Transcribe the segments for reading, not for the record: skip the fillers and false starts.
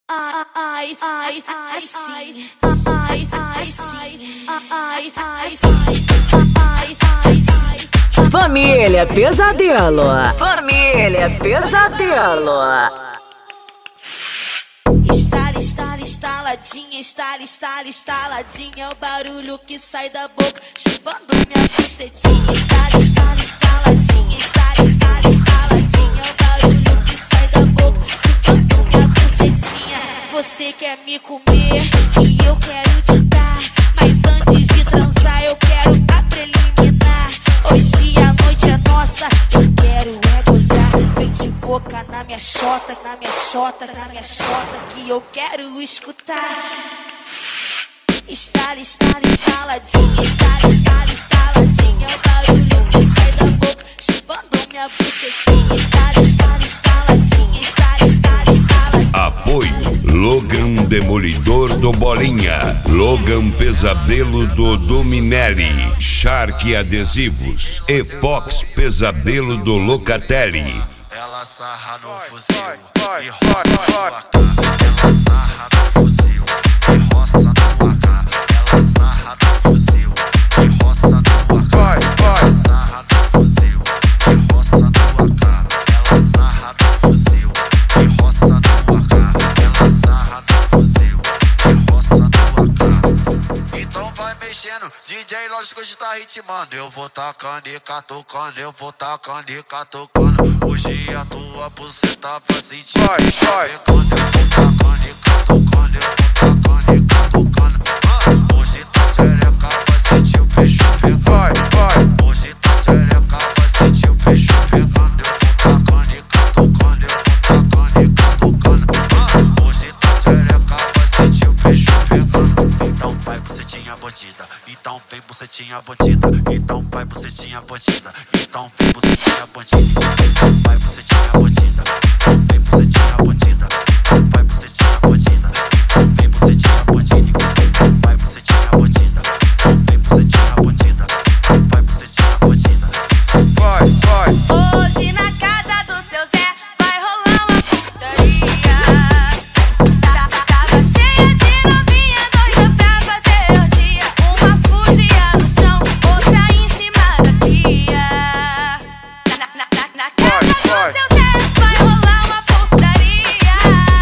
Família Pesadelo. Família Pesadelo. Estaladinha, é o barulho que sai da boca, chupando minha bucetinha. Estaladinha, é o barulho que sai da boca, chupando minha bucetinha. Você quer me comer e eu quero te dar, mas antes de transar eu quero a preliminar. Hoje a noite é nossa, eu quero é gozar. Vem de boca na minha xota, que eu quero escutar. Estaladinha, é o barulho que sai da boca, chupando minha bucetinha. Estaladinha. Apoio Logan Demolidor do Bolinha, Logan Pesadelo do Dominelli, Shark Adesivos, Epox Pesadelo do Locatelli. Ela sarra no fuzil e roça no AK. Ela sarra no fuzil e roça no AK. Ela sarra no fuzil e roça no AK. Ela sarra no fuzil e roça no AK. Ela sarra no fuzil e roça no AK. Ela sarra no fuzil e roça no AK. Então vai mexendo, DJ lógico de tá ritmando. Eu vou tacando e catucando, eu vou tacando e catucando. Hoje a tua buceta vai sentir. Eu vou tacando e catucando, eu vou tacando e catucando. Hoje tua xereca vai sentir o peixe pegando. Hoje tua xereca vai sentir o peixe pegando. Eu vou tacando e catucando, eu vou tacando e catucando. Hoje tua xereca vai sentir o peixe pegando. Então vai bucetinha bandida, então vem bucetinha bandida, então vai bucetinha bandida, então vem bucetinha bandida. Vai bucetinha bandida, vem bucetinha bandida, vai bucetinha bandida, vem bucetinha bandida, vai bucetinha bandida, vem bucetinha bandida, vai bucetinha bandida. Vai. Hoje na casa do seu Zé vai rolar uma putaria. Tava cheia de novinha doida pra fazer orgia. Uma fugia no chão, outra em cima da pia. Na casa do seu Zé vai rolar uma putaria.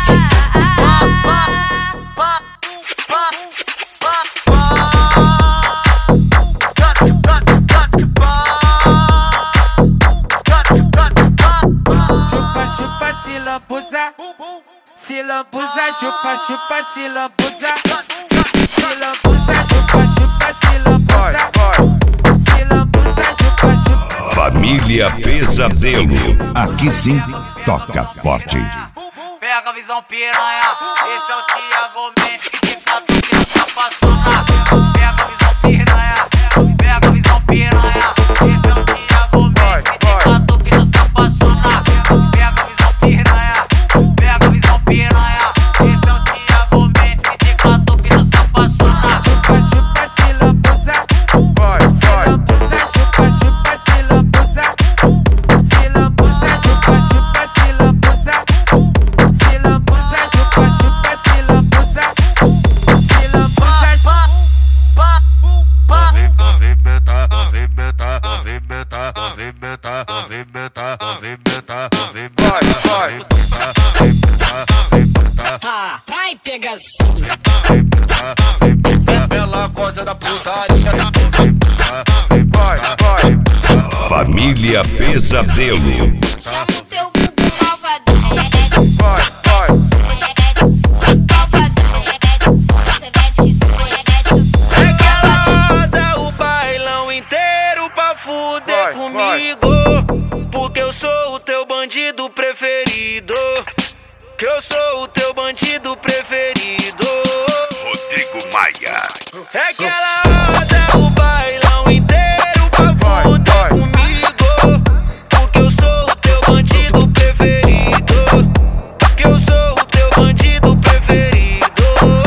Chupa, se lambuza. Se lambuza, chupa, se lambuza. Se lambuza, chupa, se lambuza. Se lambuza, chupa. Família Pesadelo. Aqui sim, toca forte. Pega a visão piranha, esse é o Thiago Mendes que de fato que tá passando. Pega a visão piranha, pega a visão piranha, esse é o Thiago Mendes que de fato que tá passando. Pega a visão piranha, pega a visão piranha, esse é o Thiago Mendes que de fato que tá passando. Chupa, se lambuza. Se lambuza, chupa, se lambuza. Se lambuza, chupa, se lambuza. Se lambuza, chupa, se lambuza. Se lambuza, Vai pegacinho. Ela gosta da putaria. Família Pesadelo. Chama o teu vulgo malvadão. É que ela roda o bailão inteiro pra fuder comigo. Porque eu sou o teu bandido preferido. Que eu sou o teu bandido preferido. Rodrigo Maia. É que ela roda o bailão inteiro pra fuder comigo. Porque eu sou o teu bandido preferido. Que eu sou o teu bandido preferido.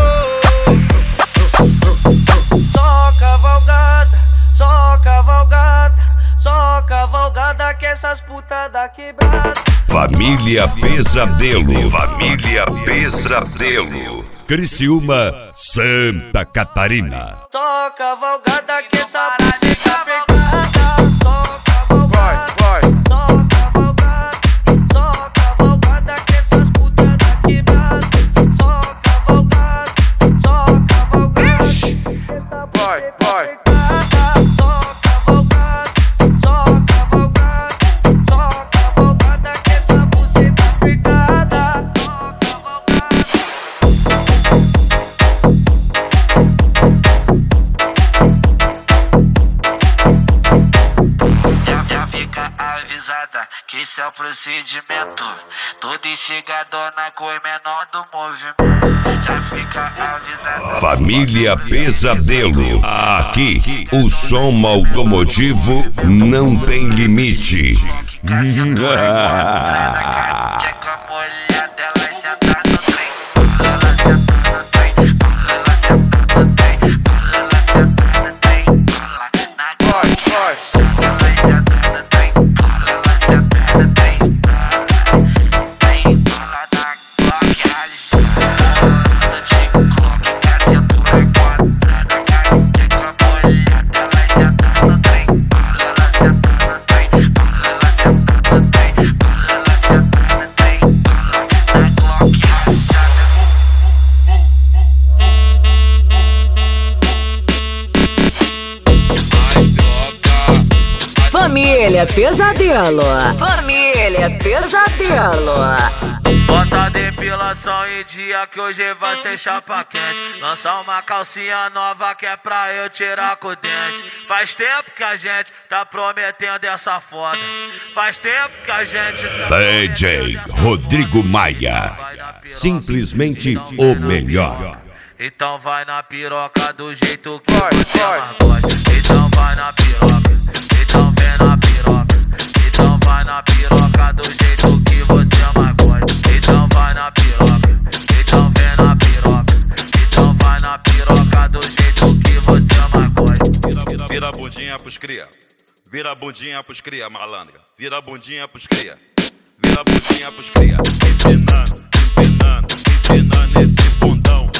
Só cavalgada, só cavalgada, só cavalgada que essas putas da quebrada. Família Pesadelo. Família Pesadelo. Criciúma, Santa Catarina. Só cavalgada que essa buceta pegada. Só cavalgada. Só cavalgada. Só cavalgada que essas putas da quebrada. Só cavalgada. Só cavalgada. Vai. Avisada que esse é o procedimento. Todo instigadona com o menor do movimento. Já fica avisada. Família Pesadelo. Aqui, o som automotivo não tem limite. Família Pesadelo. Família Pesadelo. Bota a depilação em dia que hoje vai ser chapa quente. Lança uma calcinha nova que é pra eu tirar com o dente. Faz tempo que a gente tá prometendo essa foda. Faz tempo que a gente tá DJ Rodrigo Maia. Simplesmente o melhor. Então vai na piroca do jeito que você mais gosta. Então vai na piroca. Então vem na piroca. Então vai na piroca do jeito que você mais gosta. Então vai na piroca. Então vem na piroca. Então vai na piroca do jeito que você mais gosta. Vira a bundinha pros cria. Vira a bundinha pros cria, malandra. Vira a bundinha pros cria. Vira a bundinha pros cria. Empinando esse bundão.